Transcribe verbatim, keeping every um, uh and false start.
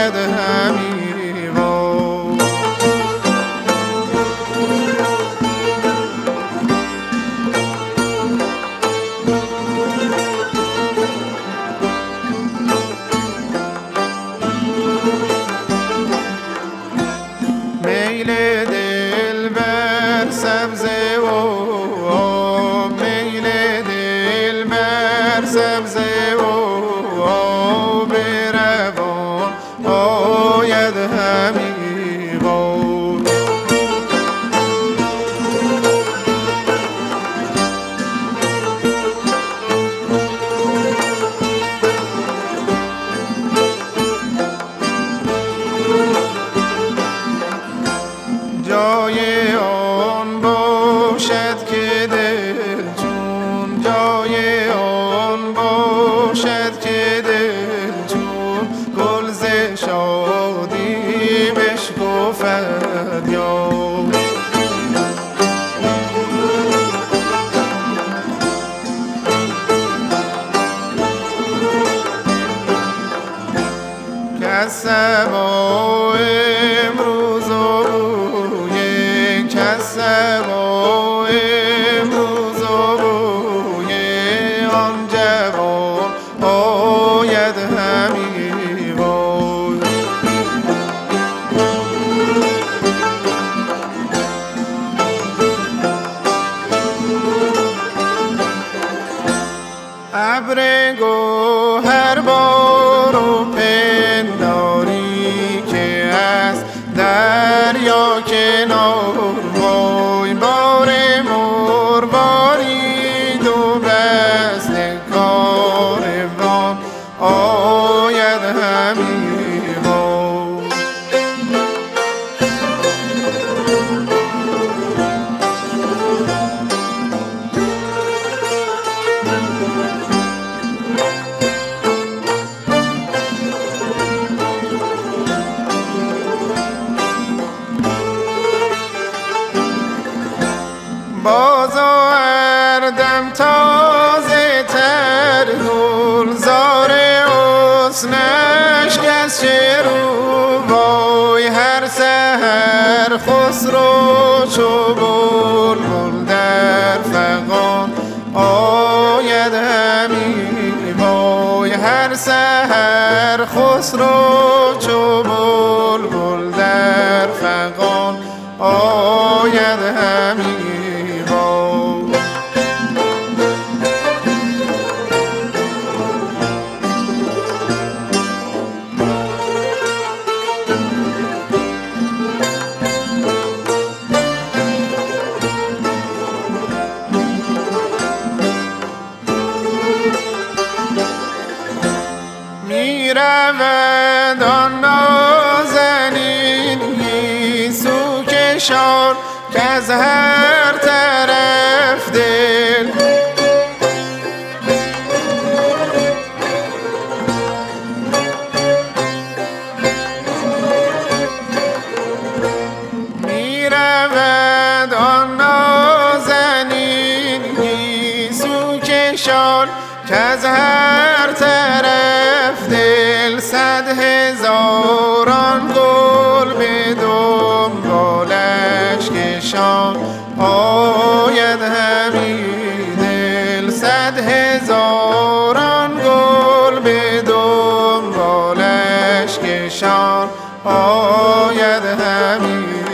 آید همی وای. میل دل بر سبزه و میل دل بر سبزه و آب روان آید همی وای. جای آن باشد که دل چون جای آن باشد که دل چون گل ز شادی بشکفد یار. کز صبا امروز و روی کز صبا امروز و روی آن جوان آید همی وای. ابر گوهر بار و پنداری که از دریا کنار وای. بار مروارید و بسته کاروان آید همی وای. باز آوردم تازه تر گلزار حسنش کز چرو وای. هر سحر خسرو چو بلبل در فغان آید همی وای. هر سحر خسرو چو بلبل در فغان آید همی وای. می رود آن نازنین گیسو کشان کز هر طرف دل می رود آن نازنین گیسو کشان کز هر طرف دل. صد هزاران گل به دنبالش کشان آید همی دل. صد هزاران گل به دنبالش کشان آید همی